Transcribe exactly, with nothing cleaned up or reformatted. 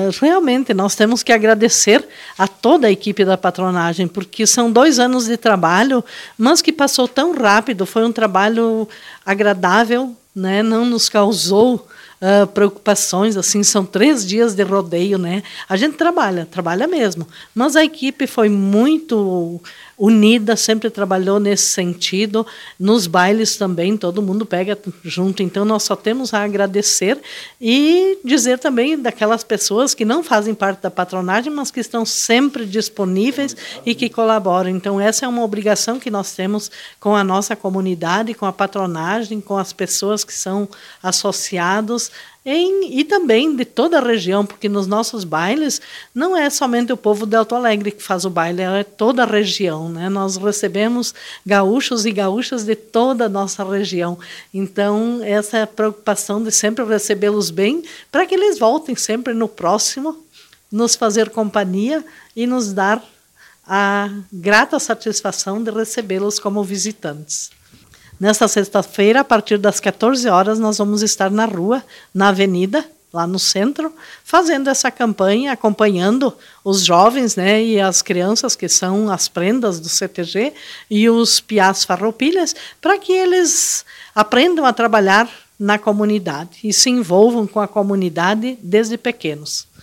realmente nós temos que agradecer a toda a equipe da patronagem, porque são dois anos de trabalho, mas que passou tão rápido, foi um trabalho agradável, né? Não nos causou Uh, preocupações, assim, são três dias de rodeio, né? A gente trabalha, trabalha mesmo, mas a equipe foi muito unida, sempre trabalhou nesse sentido, nos bailes também, todo mundo pega junto, então nós só temos a agradecer e dizer também daquelas pessoas que não fazem parte da patronagem, mas que estão sempre disponíveis e que colaboram. Então essa é uma obrigação que nós temos com a nossa comunidade, com a patronagem, com as pessoas que são associados, Em, e também de toda a região, porque nos nossos bailes não é somente o povo de Alto Alegre que faz o baile, é toda a região, né? Nós recebemos gaúchos e gaúchas de toda a nossa região. Então, essa é a preocupação de sempre recebê-los bem, para que eles voltem sempre no próximo, nos fazer companhia e nos dar a grata satisfação de recebê-los como visitantes. Nesta sexta-feira, a partir das quatorze horas, nós vamos estar na rua, na avenida, lá no centro, fazendo essa campanha, acompanhando os jovens, né, e as crianças, que são as prendas do C T G, e os piás farroupilhas, para que eles aprendam a trabalhar na comunidade e se envolvam com a comunidade desde pequenos.